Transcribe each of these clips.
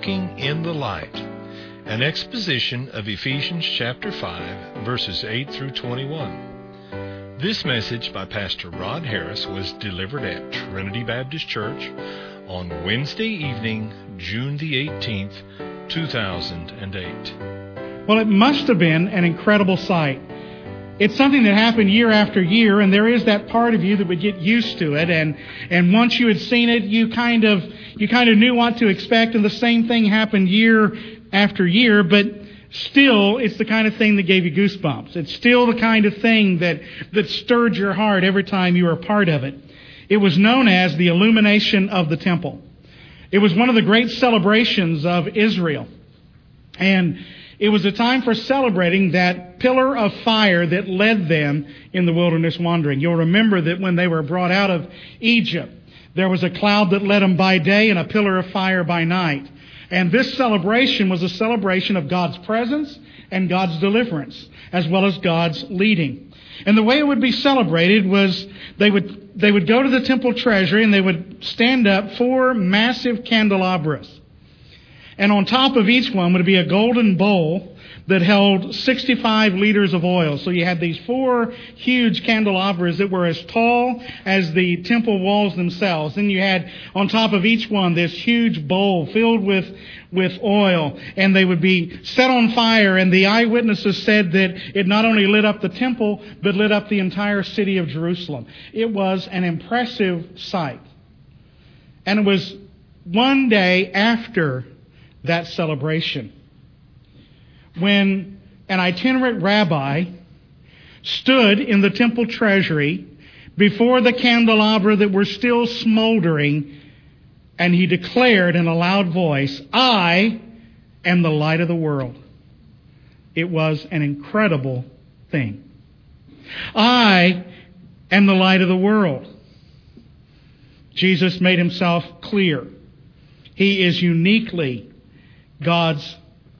Walking in the Light, an exposition of Ephesians chapter 5, verses 8 through 21. This message by Pastor Rod Harris was delivered at Trinity Baptist Church on Wednesday evening, June the 18th, 2008. Well, it must have been an incredible sight. It's something that happened year after year, and there is that part of you that would get used to it. And once you had seen it, you kind of knew what to expect, and the same thing happened year after year. But still, it's the kind of thing that gave you goosebumps. It's still the kind of thing that stirred your heart every time you were a part of it. It was known as the illumination of the temple. It was one of the great celebrations of Israel, and it was a time for celebrating that pillar of fire that led them in the wilderness wandering. You'll remember that when they were brought out of Egypt, there was a cloud that led them by day and a pillar of fire by night. And this celebration was a celebration of God's presence and God's deliverance, as well as God's leading. And the way it would be celebrated was they would go to the temple treasury and they would stand up 4 massive candelabras. And on top of each one would be a golden bowl that held 65 liters of oil. So you had these 4 huge candelabras that were as tall as the temple walls themselves. Then you had on top of each one this huge bowl filled with oil. And they would be set on fire. And the eyewitnesses said that it not only lit up the temple, but lit up the entire city of Jerusalem. It was an impressive sight. And it was one day after that celebration when an itinerant rabbi stood in the temple treasury before the candelabra that were still smoldering, and he declared in a loud voice, "I am the light of the world." It was an incredible thing. I am the light of the world. Jesus made himself clear. He is uniquely God's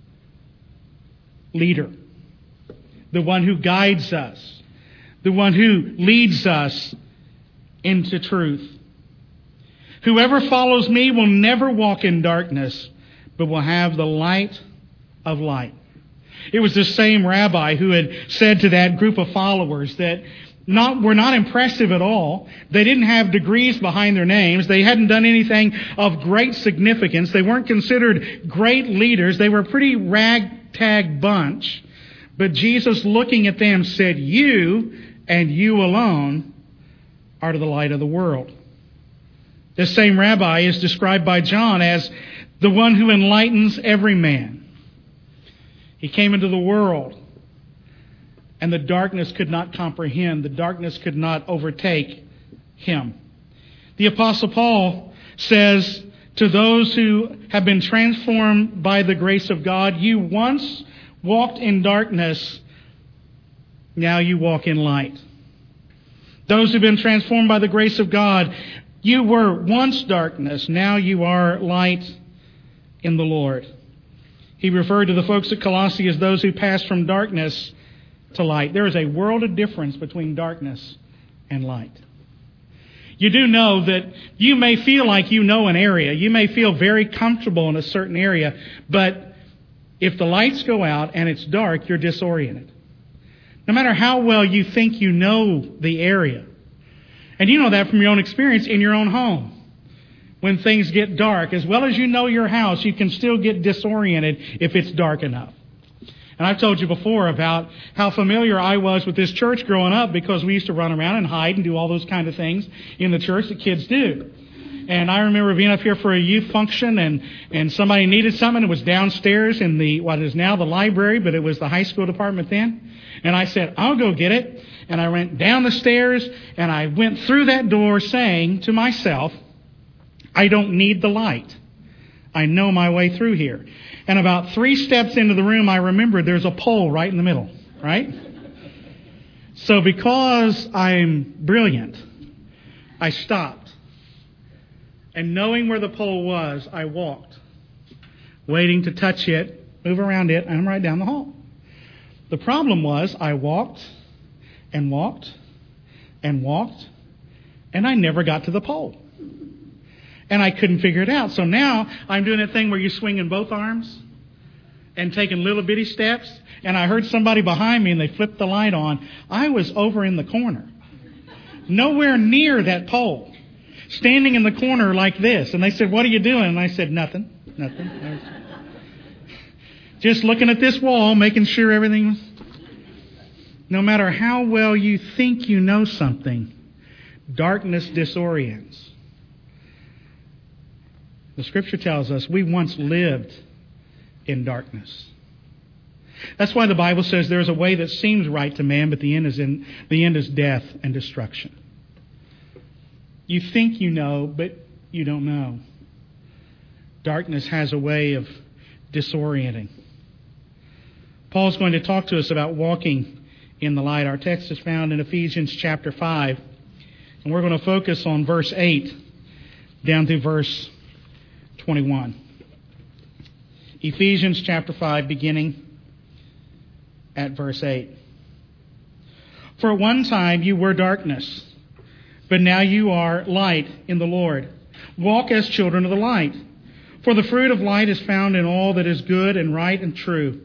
leader, the one who guides us, the one who leads us into truth. Whoever follows me will never walk in darkness, but will have the light of light. It was the same rabbi who had said to that group of followers that were not impressive at all. They didn't have degrees behind their names. They hadn't done anything of great significance. They weren't considered great leaders. They were a pretty ragtag bunch. But Jesus, looking at them, said, "You and you alone are the light of the world." This same rabbi is described by John as the one who enlightens every man. He came into the world, and the darkness could not comprehend. The darkness could not overtake him. The Apostle Paul says to those who have been transformed by the grace of God, "You once walked in darkness, now you walk in light." Those who have been transformed by the grace of God, you were once darkness, now you are light in the Lord. He referred to the folks at Colossae as those who passed from darkness to light. There is a world of difference between darkness and light. You do know that you may feel like you know an area. You may feel very comfortable in a certain area, but if the lights go out and it's dark, you're disoriented. No matter how well you think you know the area. And you know that from your own experience in your own home. When things get dark, as well as you know your house, you can still get disoriented if it's dark enough. And I've told you before about how familiar I was with this church growing up because we used to run around and hide and do all those kind of things in the church that kids do. And I remember being up here for a youth function and somebody needed something. It was downstairs in what is now the library, but it was the high school department then. And I said, "I'll go get it." And I went down the stairs and I went through that door saying to myself, "I don't need the light. I know my way through here." And about 3 steps into the room, I remembered there's a pole right in the middle, right? So because I'm brilliant, I stopped. And knowing where the pole was, I walked, waiting to touch it, move around it, and I'm right down the hall. The problem was I walked and walked and walked, and I never got to the pole. And I couldn't figure it out. So now I'm doing that thing where you swing in both arms and taking little bitty steps. And I heard somebody behind me and they flipped the light on. I was over in the corner, nowhere near that pole, standing in the corner like this. And they said, "What are you doing?" And I said, Nothing. Just looking at this wall, making sure everything was... No matter how well you think you know something, darkness disorients. The Scripture tells us we once lived in darkness. That's why the Bible says there is a way that seems right to man, but the end is death and destruction. You think you know, but you don't know. Darkness has a way of disorienting. Paul's going to talk to us about walking in the light. Our text is found in Ephesians chapter 5, and we're going to focus on verse 8 down through verse 21. Ephesians chapter 5, beginning at verse 8. For at one time you were darkness, but now you are light in the Lord. Walk as children of the light. For the fruit of light is found in all that is good and right and true.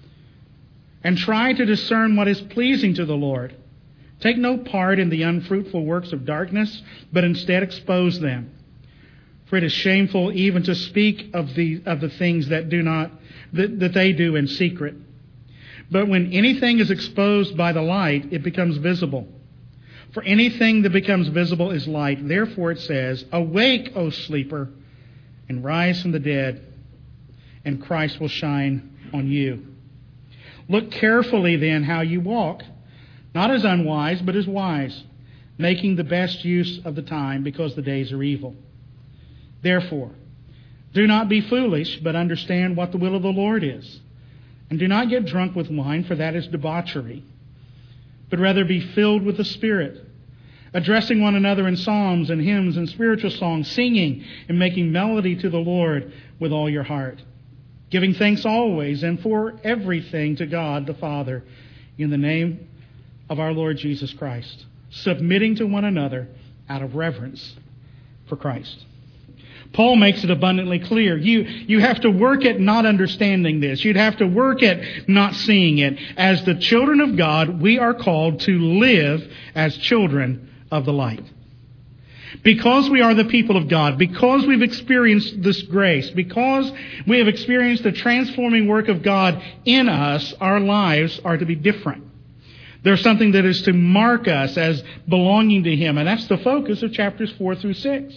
And try to discern what is pleasing to the Lord. Take no part in the unfruitful works of darkness, but instead expose them. For it is shameful even to speak of the things that they do in secret. But when anything is exposed by the light, it becomes visible. For anything that becomes visible is light. Therefore it says, "Awake, O sleeper, and rise from the dead, and Christ will shine on you." Look carefully then how you walk, not as unwise, but as wise, making the best use of the time, because the days are evil. Therefore, do not be foolish, but understand what the will of the Lord is. And do not get drunk with wine, for that is debauchery, but rather be filled with the Spirit, addressing one another in psalms and hymns and spiritual songs, singing and making melody to the Lord with all your heart, giving thanks always and for everything to God the Father in the name of our Lord Jesus Christ, submitting to one another out of reverence for Christ. Paul makes it abundantly clear. You have to work at not understanding this. You'd have to work at not seeing it. As the children of God, we are called to live as children of the light. Because we are the people of God, because we've experienced this grace, because we have experienced the transforming work of God in us, our lives are to be different. There's something that is to mark us as belonging to Him, and that's the focus of chapters 4 through 6.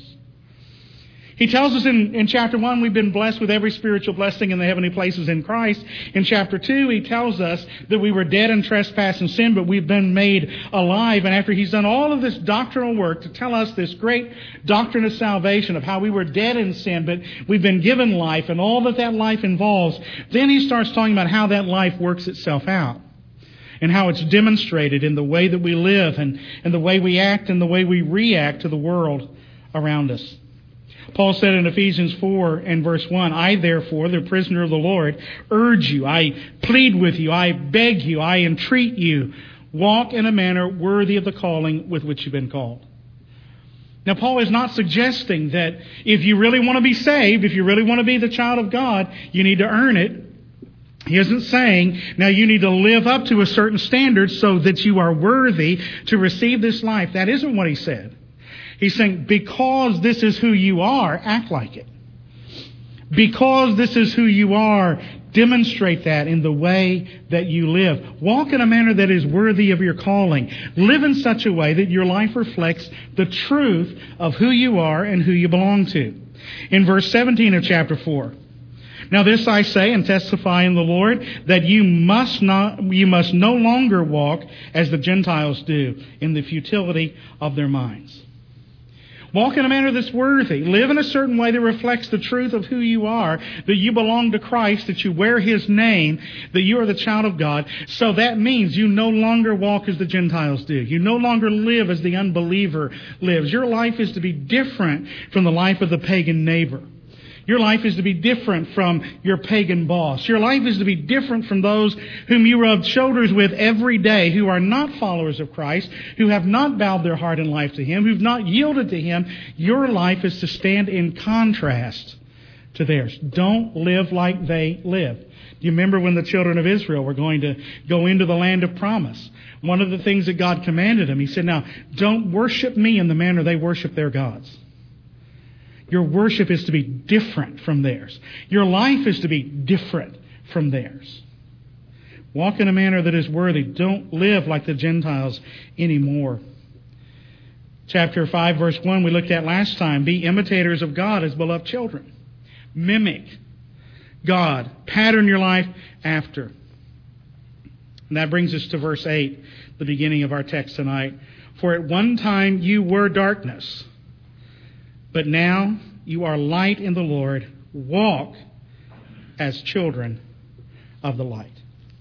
He tells us in chapter 1, we've been blessed with every spiritual blessing in the heavenly places in Christ. In chapter 2, he tells us that we were dead in trespass and sin, but we've been made alive. And after he's done all of this doctrinal work to tell us this great doctrine of salvation, of how we were dead in sin, but we've been given life and all that life involves, then he starts talking about how that life works itself out and how it's demonstrated in the way that we live and the way we act and the way we react to the world around us. Paul said in Ephesians 4 and verse 1, "I therefore, the prisoner of the Lord, urge you, I plead with you, I beg you, I entreat you, walk in a manner worthy of the calling with which you've been called." Now, Paul is not suggesting that if you really want to be saved, if you really want to be the child of God, you need to earn it. He isn't saying, now you need to live up to a certain standard so that you are worthy to receive this life. That isn't what he said. He's saying, because this is who you are, act like it. Because this is who you are, demonstrate that in the way that you live. Walk in a manner that is worthy of your calling. Live in such a way that your life reflects the truth of who you are and who you belong to. In verse 17 of chapter 4, "Now this I say and testify in the Lord, that you must no longer walk as the Gentiles do, in the futility of their minds." Walk in a manner that's worthy. Live in a certain way that reflects the truth of who you are, that you belong to Christ, that you wear His name, that you are the child of God. So that means you no longer walk as the Gentiles do. You no longer live as the unbeliever lives. Your life is to be different from the life of the pagan neighbor. Your life is to be different from your pagan boss. Your life is to be different from those whom you rub shoulders with every day, who are not followers of Christ, who have not bowed their heart and life to Him, who've not yielded to Him. Your life is to stand in contrast to theirs. Don't live like they live. Do you remember when the children of Israel were going to go into the land of promise? One of the things that God commanded them, He said, now, don't worship me in the manner they worship their gods. Your worship is to be different from theirs. Your life is to be different from theirs. Walk in a manner that is worthy. Don't live like the Gentiles anymore. Chapter 5, verse 1, we looked at last time. Be imitators of God as beloved children. Mimic God. Pattern your life after. And that brings us to verse 8, the beginning of our text tonight. For at one time you were darkness, but now you are light in the Lord. Walk as children of the light.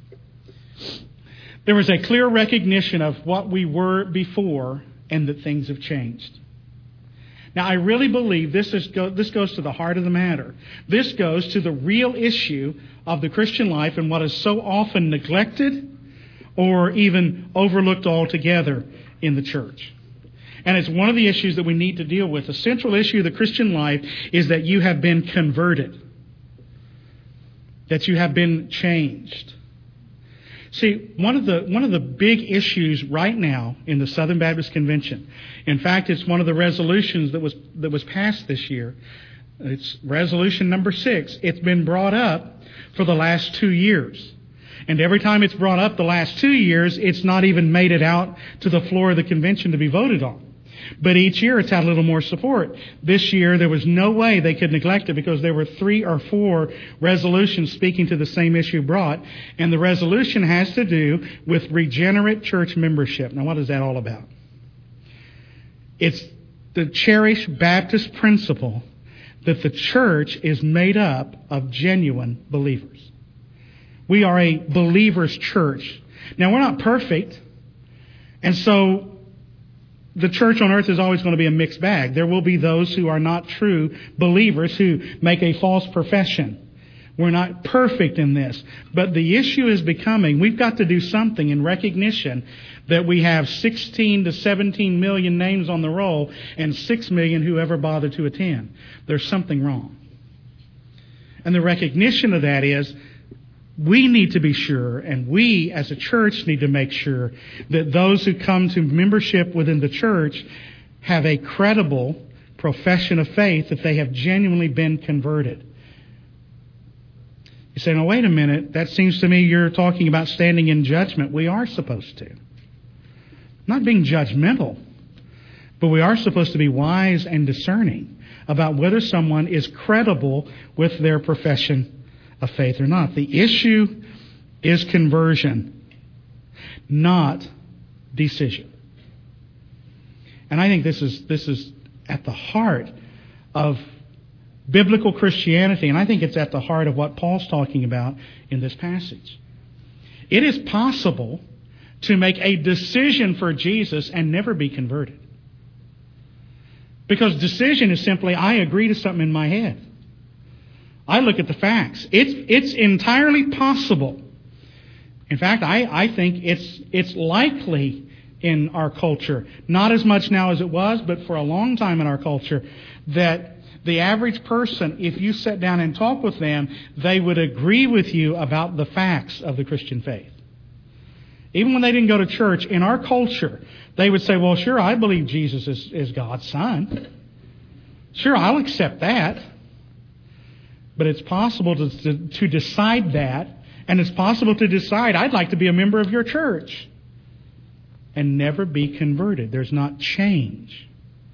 There was a clear recognition of what we were before and that things have changed. Now, I really believe this goes to the heart of the matter. This goes to the real issue of the Christian life and what is so often neglected or even overlooked altogether in the church. And it's one of the issues that we need to deal with. The central issue of the Christian life is that you have been converted, that you have been changed. See, one of the big issues right now in the Southern Baptist Convention, in fact, it's one of the resolutions that was passed this year. It's resolution number 6. It's been brought up for the last 2 years. And every time it's brought up the last 2 years, it's not even made it out to the floor of the convention to be voted on. But each year it's had a little more support. This year there was no way they could neglect it because there were 3 or 4 resolutions speaking to the same issue brought. And the resolution has to do with regenerate church membership. Now, what is that all about? It's the cherished Baptist principle that the church is made up of genuine believers. We are a believer's church. Now, we're not perfect. And so the church on earth is always going to be a mixed bag. There will be those who are not true believers who make a false profession. We're not perfect in this. But the issue is becoming, we've got to do something in recognition that we have 16 to 17 million names on the roll and 6 million who ever bothered to attend. There's something wrong. And the recognition of that is we need to be sure, and we as a church need to make sure that those who come to membership within the church have a credible profession of faith, that they have genuinely been converted. You say, now wait a minute, that seems to me you're talking about standing in judgment. We are supposed to. Not being judgmental, but we are supposed to be wise and discerning about whether someone is credible with their profession of faith or not. The issue is conversion, not decision. And I think this is at the heart of biblical Christianity, and I think it's at the heart of what Paul's talking about in this passage. It is possible to make a decision for Jesus and never be converted. Because decision is simply, I agree to something in my head. I look at the facts. It's entirely possible. In fact, I think it's likely in our culture, not as much now as it was, but for a long time in our culture, that the average person, if you sat down and talk with them, they would agree with you about the facts of the Christian faith. Even when they didn't go to church, in our culture, they would say, well, sure, I believe Jesus is God's Son. Sure, I'll accept that. But it's possible to decide that, and it's possible to decide, I'd like to be a member of your church, and never be converted. There's not change.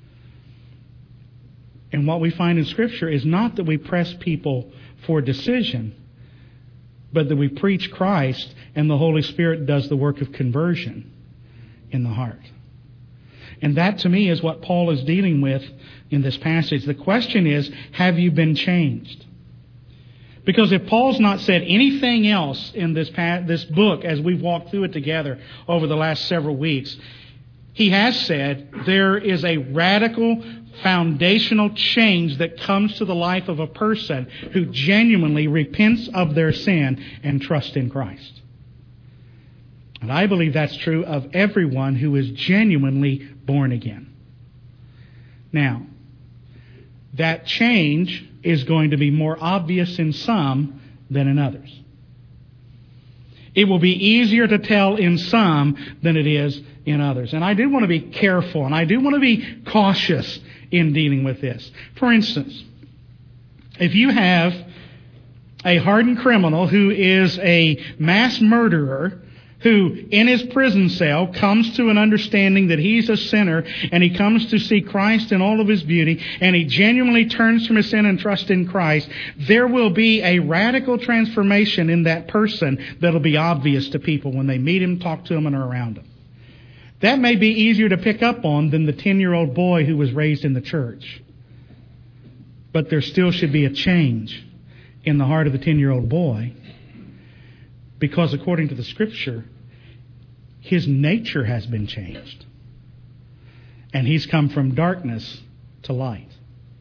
And what we find in Scripture is not that we press people for decision, but that we preach Christ, and the Holy Spirit does the work of conversion in the heart. And that, to me, is what Paul is dealing with in this passage. The question is, have you been changed? Because if Paul's not said anything else in this book as we've walked through it together over the last several weeks, He has said there is a radical foundational change that comes to the life of a person who genuinely repents of their sin and trusts in Christ. And I believe that's true of everyone who is genuinely born again. Now, that change is going to be more obvious in some than in others. It will be easier to tell in some than it is in others. And I do want to be careful, and I do want to be cautious in dealing with this. For instance, if you have a hardened criminal who is a mass murderer, who in his prison cell comes to an understanding that he's a sinner, and he comes to see Christ in all of his beauty, and he genuinely turns from his sin and trusts in Christ, there will be a radical transformation in that person that'll be obvious to people when they meet him, talk to him, and are around him. That may be easier to pick up on than the 10-year-old boy who was raised in the church. But there still should be a change in the heart of the 10-year-old boy, because according to the Scripture, his nature has been changed. And he's come from darkness to light.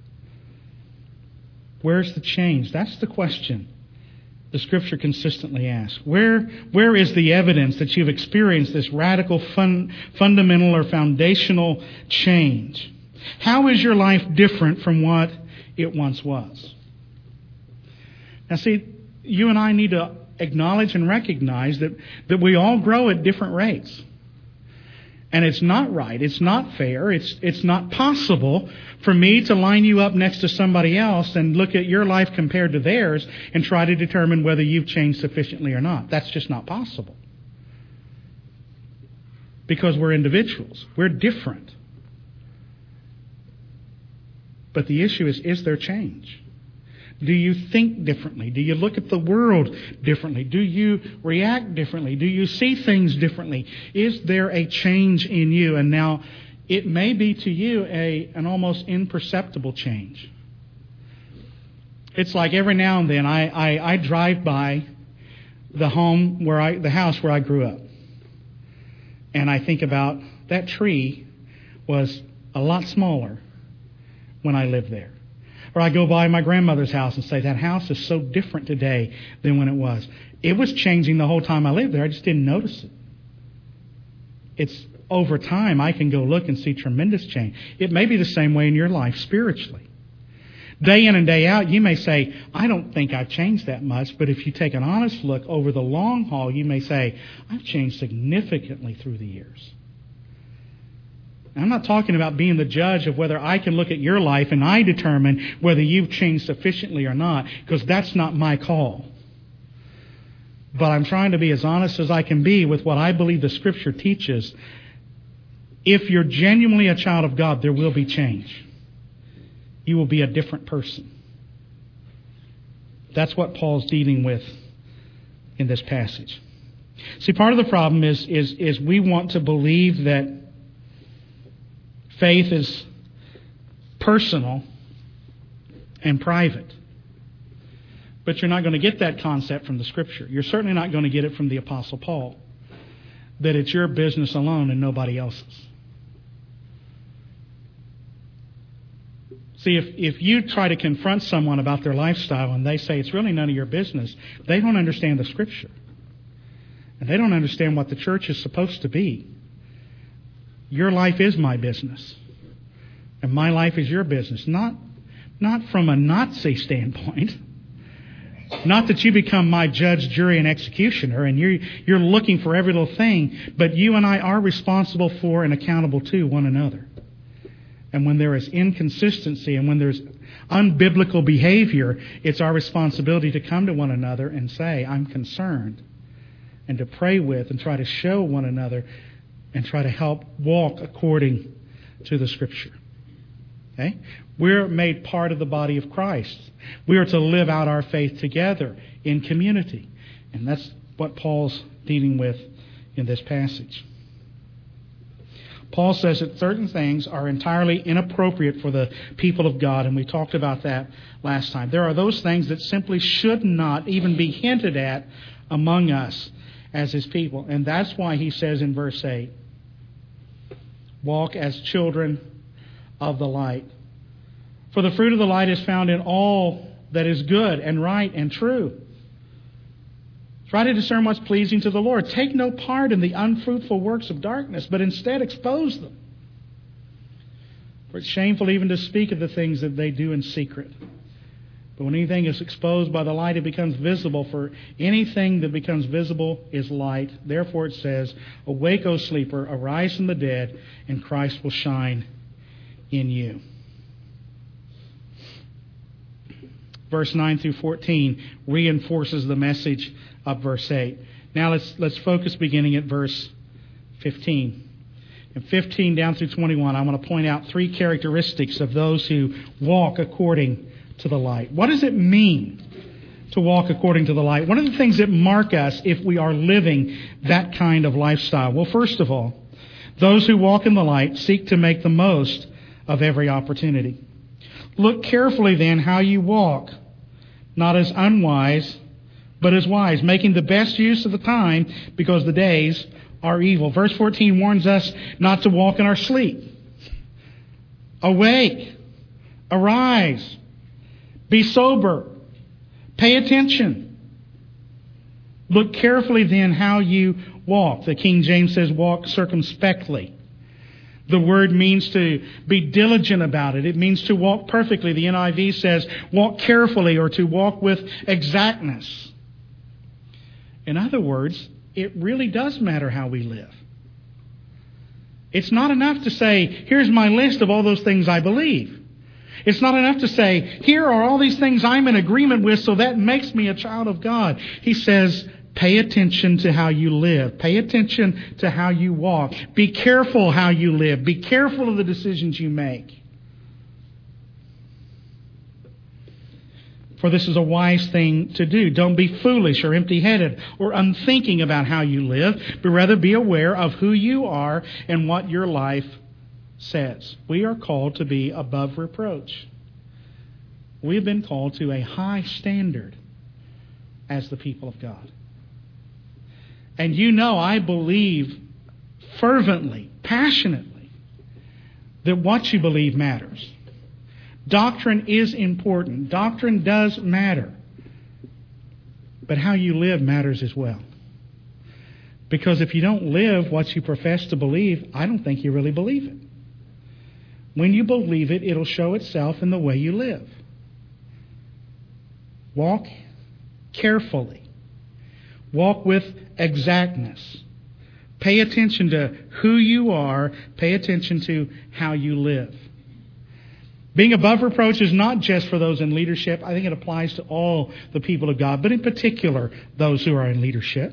Where's the change? That's the question the Scripture consistently asks. Where is the evidence that you've experienced this radical, fundamental or foundational change? How is your life different from what it once was? Now see, you and I need to acknowledge and recognize that we all grow at different rates. And it's not right, it's not fair, it's not possible for me to line you up next to somebody else and look at your life compared to theirs and try to determine whether you've changed sufficiently or not. That's just not possible. Because we're individuals. We're different. But the issue is there change? Do you think differently? Do you look at the world differently? Do you react differently? Do you see things differently? Is there a change in you? And now, it may be to you an almost imperceptible change. It's like every now and then I drive by the house where I grew up. And I think about that tree was a lot smaller when I lived there. Or I go by my grandmother's house and say, that house is so different today than when it was. It was changing the whole time I lived there. I just didn't notice it. It's over time I can go look and see tremendous change. It may be the same way in your life spiritually. Day in and day out, you may say, I don't think I've changed that much. But if you take an honest look over the long haul, you may say, I've changed significantly through the years. I'm not talking about being the judge of whether I can look at your life and I determine whether you've changed sufficiently or not, because that's not my call. But I'm trying to be as honest as I can be with what I believe the Scripture teaches. If you're genuinely a child of God, there will be change. You will be a different person. That's what Paul's dealing with in this passage. See, part of the problem is we want to believe that faith is personal and private. But you're not going to get that concept from the Scripture. You're certainly not going to get it from the Apostle Paul, that it's your business alone and nobody else's. See, if you try to confront someone about their lifestyle and they say it's really none of your business, they don't understand the Scripture. And they don't understand what the church is supposed to be. Your life is my business. And my life is your business. Not from a Nazi standpoint. Not that you become my judge, jury, and executioner and you're looking for every little thing. But you and I are responsible for and accountable to one another. And when there is inconsistency and when there's unbiblical behavior, it's our responsibility to come to one another and say, I'm concerned. And to pray with and try to show one another and try to help walk according to the Scripture. Okay? We're made part of the body of Christ. We are to live out our faith together in community. And that's what Paul's dealing with in this passage. Paul says that certain things are entirely inappropriate for the people of God, and we talked about that last time. There are those things that simply should not even be hinted at among us as His people. And that's why he says in verse 8, Walk as children of the light. For the fruit of the light is found in all that is good and right and true. Try to discern what's pleasing to the Lord. Take no part in the unfruitful works of darkness, but instead expose them. For it's shameful even to speak of the things that they do in secret. But when anything is exposed by the light, it becomes visible. For anything that becomes visible is light. Therefore it says, "Awake, O sleeper, arise from the dead, and Christ will shine in you." Verse 9 through 14 reinforces the message of verse 8. Now let's focus beginning at verse 15. In 15 down through 21, I want to point out three characteristics of those who walk according to the light. What does it mean to walk according to the light? What are the things that mark us if we are living that kind of lifestyle? Well, first of all, those who walk in the light seek to make the most of every opportunity. Look carefully then how you walk, not as unwise, but as wise, making the best use of the time because the days are evil. Verse 14 warns us not to walk in our sleep. Awake, arise, be sober, pay attention. Look carefully then how you walk. The King James says walk circumspectly. The word means to be diligent about it. It means to walk perfectly. The NIV says walk carefully or to walk with exactness. In other words, it really does matter how we live. It's not enough to say, here's my list of all those things I believe. It's not enough to say, here are all these things I'm in agreement with, so that makes me a child of God. He says, pay attention to how you live. Pay attention to how you walk. Be careful how you live. Be careful of the decisions you make. For this is a wise thing to do. Don't be foolish or empty-headed or unthinking about how you live, but rather be aware of who you are and what your life says. We are called to be above reproach. We have been called to a high standard as the people of God. And you know, I believe fervently, passionately, that what you believe matters. Doctrine is important. Doctrine does matter. But how you live matters as well. Because if you don't live what you profess to believe, I don't think you really believe it. When you believe it, it'll show itself in the way you live. Walk carefully. Walk with exactness. Pay attention to who you are. Pay attention to how you live. Being above reproach is not just for those in leadership. I think it applies to all the people of God, but in particular, those who are in leadership.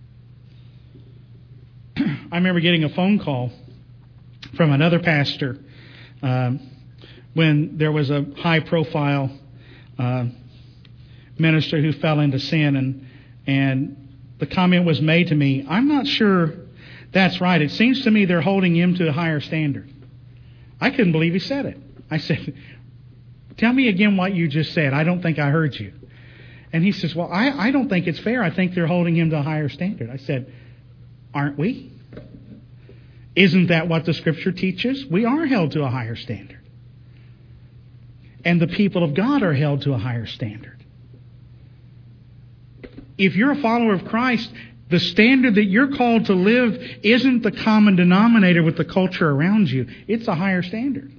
I remember getting a phone call from another pastor when there was a high-profile minister who fell into sin, and the comment was made to me, "I'm not sure that's right. It seems to me they're holding him to a higher standard." I couldn't believe he said it. I said, "Tell me again what you just said. I don't think I heard you." And he says, "Well, I don't think it's fair. I think they're holding him to a higher standard." I said, "Aren't we? Isn't that what the Scripture teaches? We are held to a higher standard. And the people of God are held to a higher standard. If you're a follower of Christ, the standard that you're called to live isn't the common denominator with the culture around you. It's a higher standard.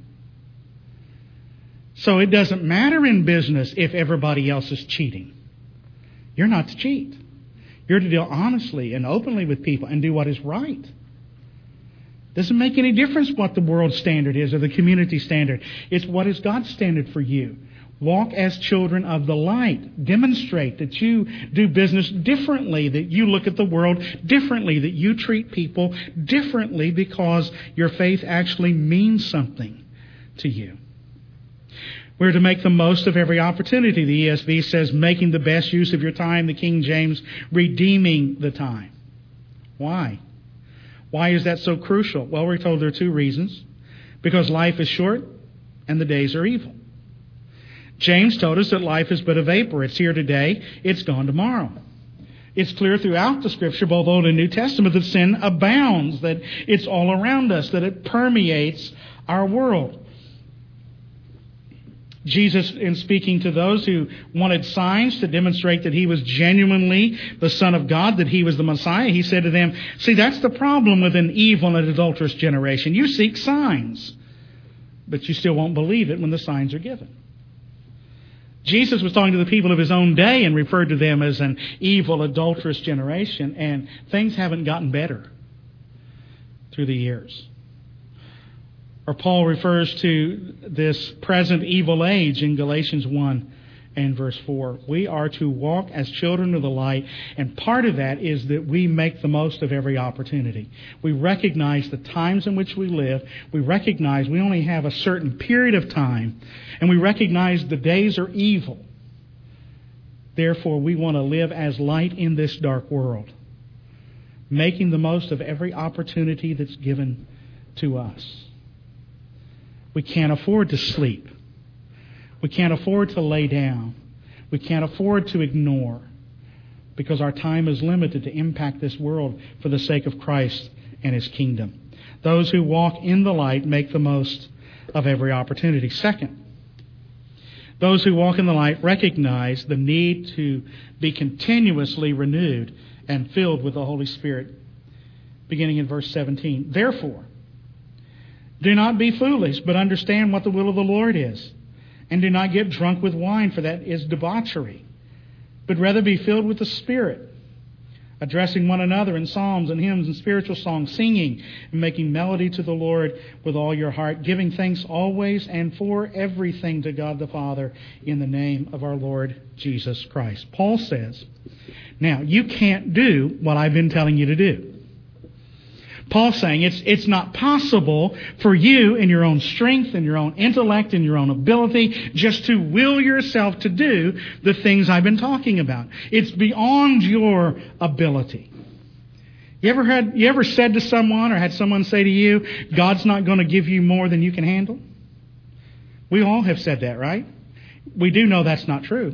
So it doesn't matter in business if everybody else is cheating. You're not to cheat. You're to deal honestly and openly with people and do what is right. Doesn't make any difference what the world standard is or the community standard. It's what is God's standard for you. Walk as children of the light. Demonstrate that you do business differently, that you look at the world differently, that you treat people differently because your faith actually means something to you. We're to make the most of every opportunity. The ESV says making the best use of your time. The King James, redeeming the time. Why? Why is that so crucial? Well, we're told there are two reasons. Because life is short and the days are evil. James told us that life is but a vapor. It's here today, it's gone tomorrow. It's clear throughout the Scripture, both Old and New Testament, that sin abounds, that it's all around us, that it permeates our world. Jesus, in speaking to those who wanted signs to demonstrate that He was genuinely the Son of God, that He was the Messiah, He said to them, see, that's the problem with an evil and adulterous generation. You seek signs, but you still won't believe it when the signs are given. Jesus was talking to the people of His own day and referred to them as an evil, adulterous generation, and things haven't gotten better through the years. Or Paul refers to this present evil age in Galatians 1 and verse 4. We are to walk as children of the light, and part of that is that we make the most of every opportunity. We recognize the times in which we live. We recognize we only have a certain period of time, and we recognize the days are evil. Therefore, we want to live as light in this dark world, making the most of every opportunity that's given to us. We can't afford to sleep. We can't afford to lay down. We can't afford to ignore, because our time is limited to impact this world for the sake of Christ and His kingdom. Those who walk in the light make the most of every opportunity. Second, those who walk in the light recognize the need to be continuously renewed and filled with the Holy Spirit. Beginning in verse 17. Therefore, do not be foolish, but understand what the will of the Lord is. And do not get drunk with wine, for that is debauchery, but rather be filled with the Spirit, addressing one another in psalms and hymns and spiritual songs, singing and making melody to the Lord with all your heart, giving thanks always and for everything to God the Father in the name of our Lord Jesus Christ. Paul says, now, you can't do what I've been telling you to do. Paul's saying it's not possible for you in your own strength, in your own intellect, in your own ability, just to will yourself to do the things I've been talking about. It's beyond your ability. You ever said to someone or had someone say to you, God's not going to give you more than you can handle? We all have said that, right? We do know that's not true.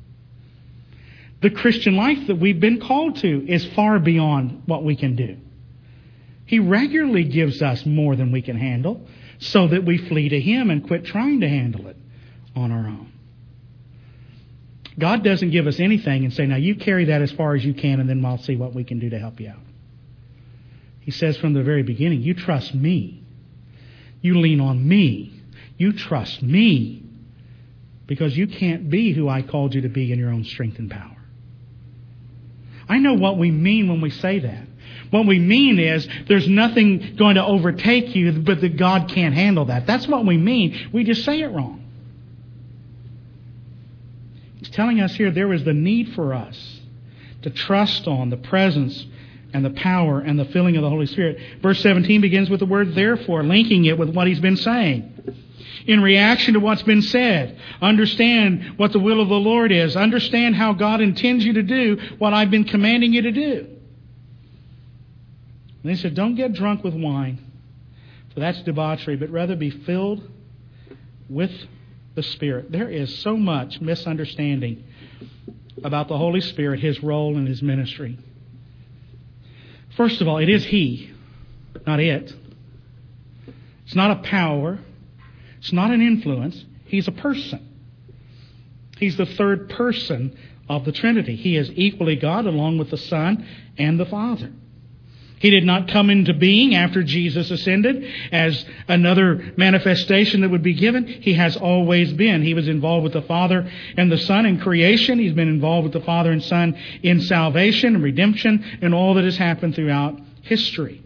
The Christian life that we've been called to is far beyond what we can do. He regularly gives us more than we can handle so that we flee to Him and quit trying to handle it on our own. God doesn't give us anything and say, now you carry that as far as you can and then I'll see what we can do to help you out. He says from the very beginning, you trust me. You lean on me. You trust me, because you can't be who I called you to be in your own strength and power. I know what we mean when we say that. What we mean is there's nothing going to overtake you, but that God can't handle that. That's what we mean. We just say it wrong. He's telling us here there is the need for us to trust on the presence and the power and the filling of the Holy Spirit. Verse 17 begins with the word therefore, linking it with what he's been saying. In reaction to what's been said, understand what the will of the Lord is. Understand how God intends you to do what I've been commanding you to do. And he said, don't get drunk with wine, for that's debauchery, but rather be filled with the Spirit. There is so much misunderstanding about the Holy Spirit, His role and His ministry. First of all, it is He, not it. It's not a power. It's not an influence. He's a person. He's the third person of the Trinity. He is equally God along with the Son and the Father. He did not come into being after Jesus ascended as another manifestation that would be given. He has always been. He was involved with the Father and the Son in creation. He's been involved with the Father and Son in salvation and redemption and all that has happened throughout history.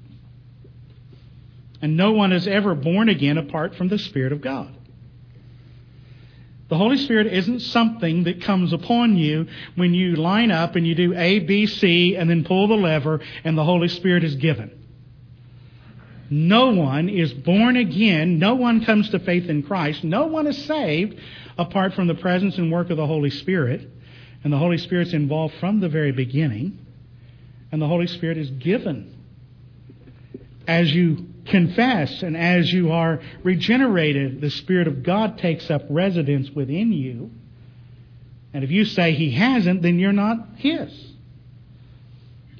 And no one is ever born again apart from the Spirit of God. The Holy Spirit isn't something that comes upon you when you line up and you do A, B, C, and then pull the lever and the Holy Spirit is given. No one is born again. No one comes to faith in Christ. No one is saved apart from the presence and work of the Holy Spirit. And the Holy Spirit's involved from the very beginning. And the Holy Spirit is given as you confess and as you are regenerated. The Spirit of God takes up residence within you. And if you say He hasn't, then you're not His.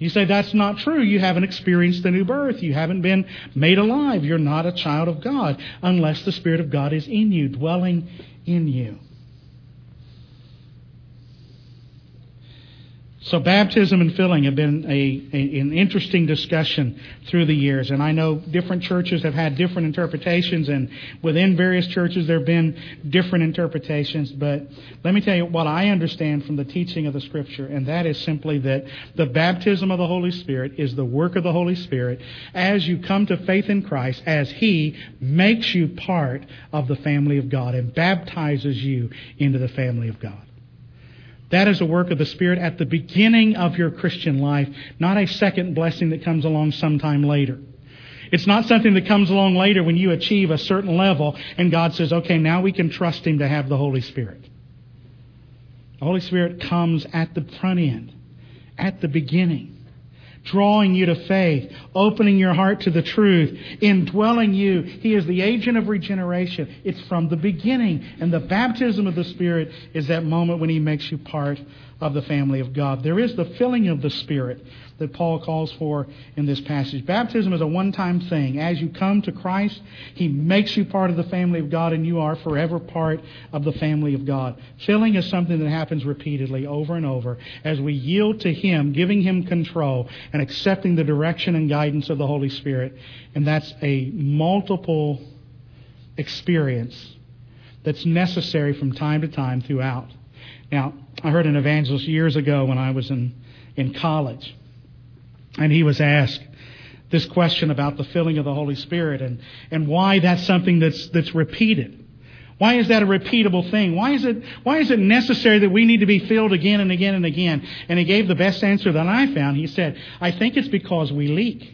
You say that's not true. You haven't experienced the new birth. You haven't been made alive. You're not a child of God unless the Spirit of God is in you, dwelling in you. So baptism and filling have been an interesting discussion through the years. And I know different churches have had different interpretations, and within various churches there have been different interpretations. But let me tell you what I understand from the teaching of the Scripture, and that is simply that the baptism of the Holy Spirit is the work of the Holy Spirit as you come to faith in Christ, as He makes you part of the family of God and baptizes you into the family of God. That is a work of the Spirit at the beginning of your Christian life, not a second blessing that comes along sometime later. It's not something that comes along later when you achieve a certain level and God says, okay, now we can trust Him to have the Holy Spirit. The Holy Spirit comes at the front end, at the beginning, drawing you to faith, opening your heart to the truth, indwelling you. He is the agent of regeneration. It's from the beginning. And the baptism of the Spirit is that moment when He makes you part of the family of God. There is the filling of the Spirit that Paul calls for in this passage. Baptism is a one-time thing. As you come to Christ, He makes you part of the family of God, and you are forever part of the family of God. Filling is something that happens repeatedly over and over as we yield to Him, giving Him control and accepting the direction and guidance of the Holy Spirit. And that's a multiple experience that's necessary from time to time throughout. Now, I heard an evangelist years ago when I was in college, and he was asked this question about the filling of the Holy Spirit and why that's something that's repeated. Why is that a repeatable thing? Why is it necessary that we need to be filled again and again and again? And he gave the best answer that I found. He said, I think it's because we leak.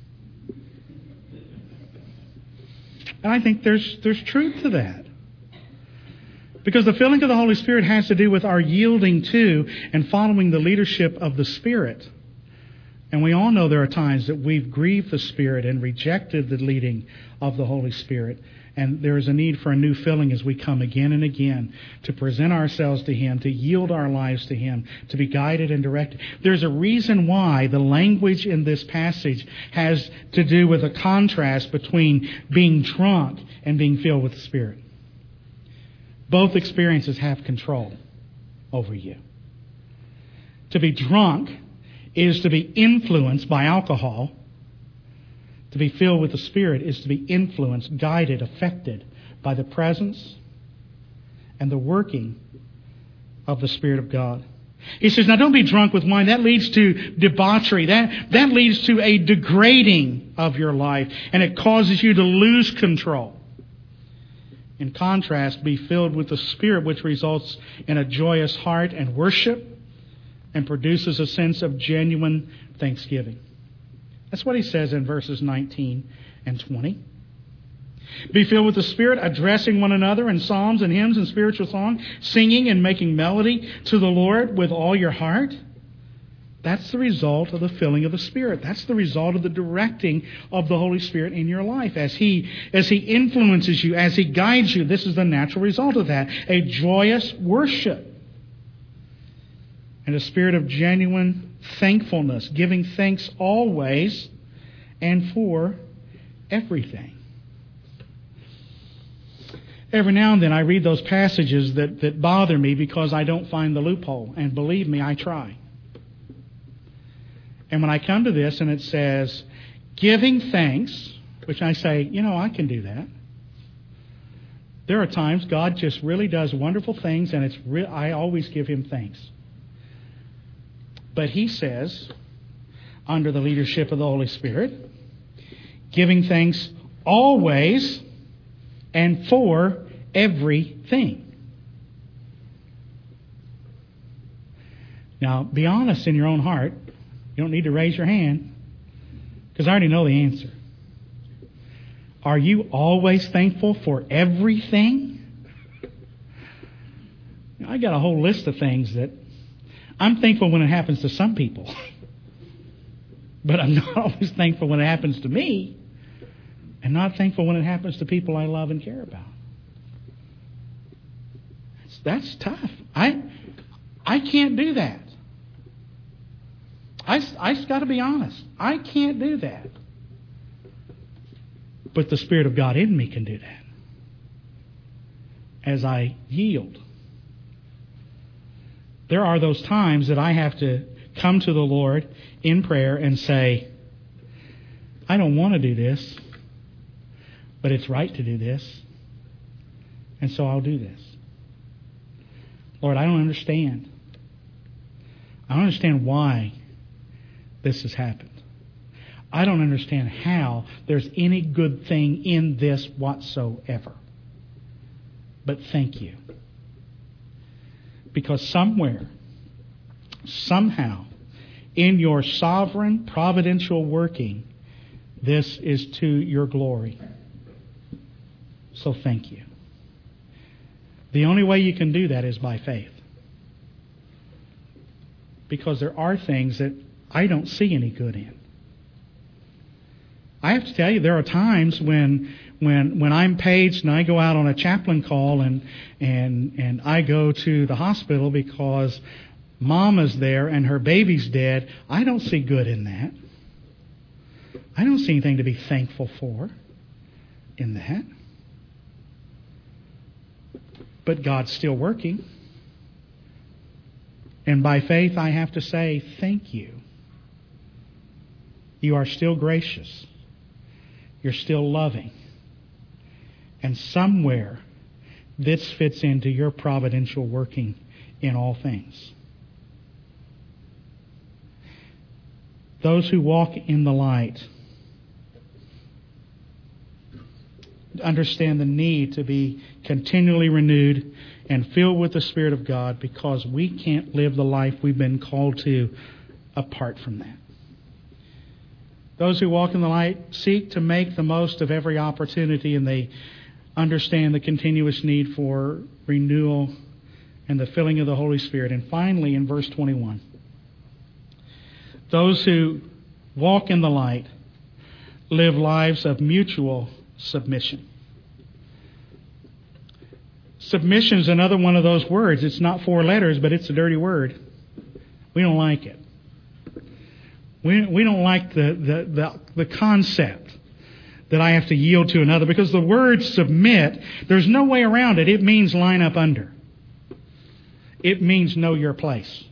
And I think there's truth to that. Because the filling of the Holy Spirit has to do with our yielding to and following the leadership of the Spirit. And we all know there are times that we've grieved the Spirit and rejected the leading of the Holy Spirit. And there is a need for a new filling as we come again and again to present ourselves to Him, to yield our lives to Him, to be guided and directed. There's a reason why the language in this passage has to do with a contrast between being drunk and being filled with the Spirit. Both experiences have control over you. To be drunk is to be influenced by alcohol. To be filled with the Spirit is to be influenced, guided, affected by the presence and the working of the Spirit of God. He says, now don't be drunk with wine. That leads to debauchery. That leads to a degrading of your life, and it causes you to lose control. In contrast, be filled with the Spirit, which results in a joyous heart and worship and produces a sense of genuine thanksgiving. That's what he says in verses 19 and 20. Be filled with the Spirit, addressing one another in psalms and hymns and spiritual song, singing and making melody to the Lord with all your heart. That's the result of the filling of the Spirit. That's the result of the directing of the Holy Spirit in your life. As He influences you, as He guides you, this is the natural result of that. A joyous worship. And a spirit of genuine thankfulness, giving thanks always and for everything. Every now and then I read those passages that bother me because I don't find the loophole. And believe me, I try. And when I come to this and it says, giving thanks, which I say, I can do that. There are times God just really does wonderful things, and I always give Him thanks. But He says, under the leadership of the Holy Spirit, giving thanks always and for everything. Now, be honest in your own heart. You don't need to raise your hand, because I already know the answer. Are you always thankful for everything? I got a whole list of things that I'm thankful when it happens to some people. But I'm not always thankful when it happens to me, and not thankful when it happens to people I love and care about. That's tough. I can't do that. I got to be honest. I can't do that. But the Spirit of God in me can do that. As I yield. There are those times that I have to come to the Lord in prayer and say, I don't want to do this, but it's right to do this, and so I'll do this. Lord, I don't understand. I don't understand why this has happened. I don't understand how there's any good thing in this whatsoever. But thank you. Because somewhere, somehow, in your sovereign, providential working, this is to your glory. So thank you. The only way you can do that is by faith. Because there are things that I don't see any good in. I have to tell you, there are times when I'm paged and I go out on a chaplain call and I go to the hospital because Mama's there and her baby's dead. I don't see good in that. I don't see anything to be thankful for in that. But God's still working. And by faith, I have to say, thank you. You are still gracious. You're still loving. And somewhere, this fits into your providential working in all things. Those who walk in the light understand the need to be continually renewed and filled with the Spirit of God, because we can't live the life we've been called to apart from that. Those who walk in the light seek to make the most of every opportunity, and they understand the continuous need for renewal and the filling of the Holy Spirit. And finally, in verse 21, those who walk in the light live lives of mutual submission. Submission is another one of those words. It's not 4 letters, but it's a dirty word. We don't like it. We don't like the concept that I have to yield to another, because the word submit, there's no way around it. It means line up under. It means know your place.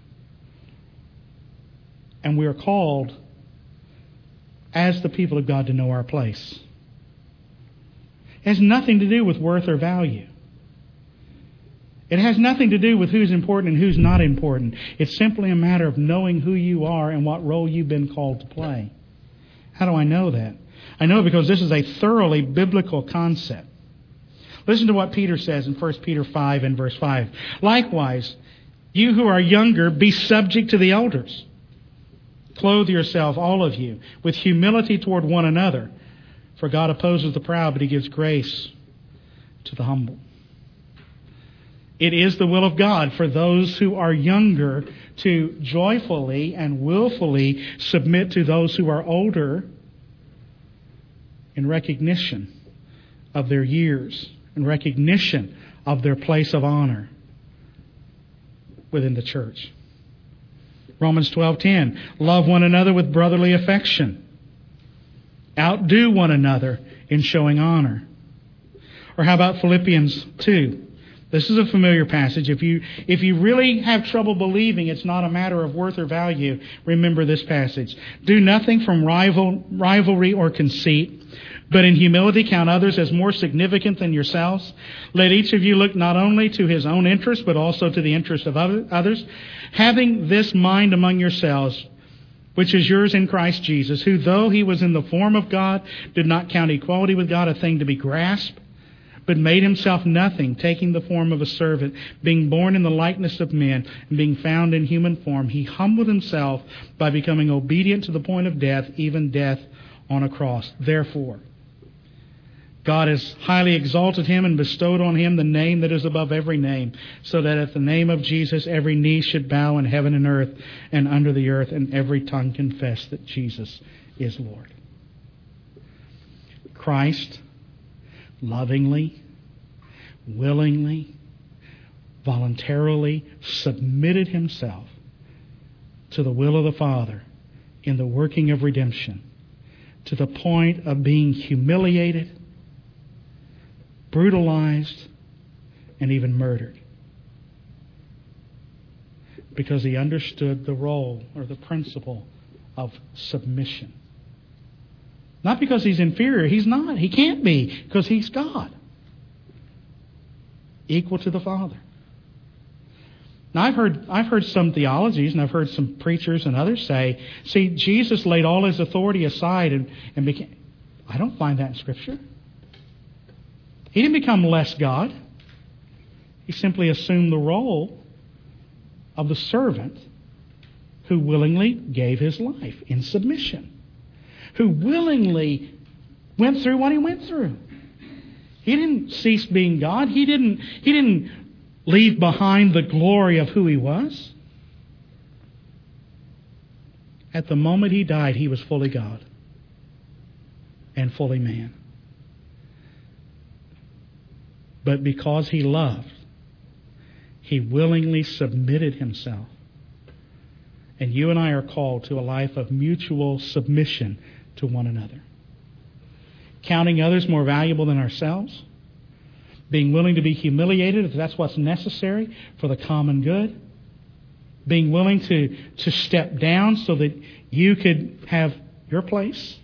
And we are called as the people of God to know our place. It has nothing to do with worth or value. It has nothing to do with who's important and who's not important. It's simply a matter of knowing who you are and what role you've been called to play. How do I know that? I know because this is a thoroughly biblical concept. Listen to what Peter says in 1 Peter 5 and verse 5. Likewise, you who are younger, be subject to the elders. Clothe yourself, all of you, with humility toward one another. For God opposes the proud, but He gives grace to the humble. It is the will of God for those who are younger to joyfully and willfully submit to those who are older in recognition of their years, in recognition of their place of honor within the church. Romans 12:10, love one another with brotherly affection. Outdo one another in showing honor. Or how about Philippians 2? This is a familiar passage. If you really have trouble believing it's not a matter of worth or value, remember this passage. Do nothing from rivalry or conceit, but in humility count others as more significant than yourselves. Let each of you look not only to his own interest, but also to the interest of others. Having this mind among yourselves, which is yours in Christ Jesus, who though He was in the form of God, did not count equality with God a thing to be grasped, but made Himself nothing, taking the form of a servant, being born in the likeness of men, and being found in human form. He humbled Himself by becoming obedient to the point of death, even death on a cross. Therefore, God has highly exalted Him and bestowed on Him the name that is above every name, so that at the name of Jesus every knee should bow in heaven and earth and under the earth, and every tongue confess that Jesus is Lord. Christ lovingly, willingly, voluntarily submitted Himself to the will of the Father in the working of redemption, to the point of being humiliated, brutalized, and even murdered. Because he understood the role or the principle of submission. Not because he's inferior. He's not. He can't be, because he's God. Equal to the Father. Now, I've heard some theologies, and I've heard some preachers and others say, see, Jesus laid all his authority aside and became... I don't find that in Scripture. He didn't become less God. He simply assumed the role of the servant who willingly gave his life in submission, who willingly went through what he went through. He didn't cease being God. He didn't leave behind the glory of who he was. At the moment he died, he was fully God and fully man. But because he loved, he willingly submitted himself. And you and I are called to a life of mutual submission to one another. Counting others more valuable than ourselves. Being willing to be humiliated if that's what's necessary for the common good. Being willing to step down so that you could have your place.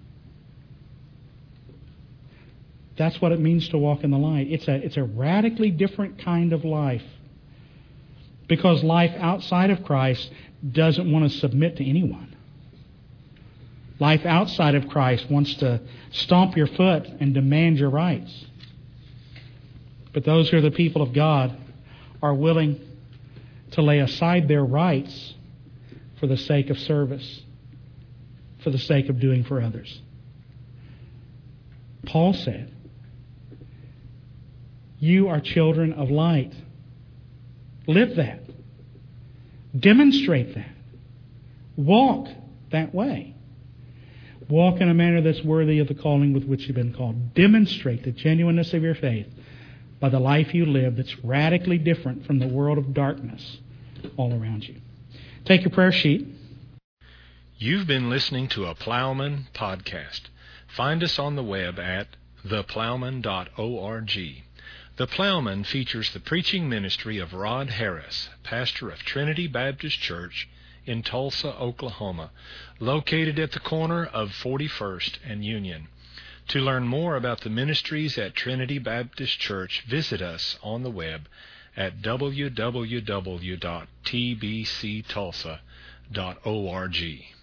That's what it means to walk in the light. It's a radically different kind of life. Because life outside of Christ doesn't want to submit to anyone. Life outside of Christ wants to stomp your foot and demand your rights. But those who are the people of God are willing to lay aside their rights for the sake of service, for the sake of doing for others. Paul said, you are children of light. Live that. Demonstrate that. Walk that way. Walk in a manner that's worthy of the calling with which you've been called. Demonstrate the genuineness of your faith by the life you live that's radically different from the world of darkness all around you. Take your prayer sheet. You've been listening to a Plowman podcast. Find us on the web at theplowman.org. The Plowman features the preaching ministry of Rod Harris, pastor of Trinity Baptist Church in Tulsa, Oklahoma, located at the corner of 41st and Union. To learn more about the ministries at Trinity Baptist Church, visit us on the web at www.tbctulsa.org.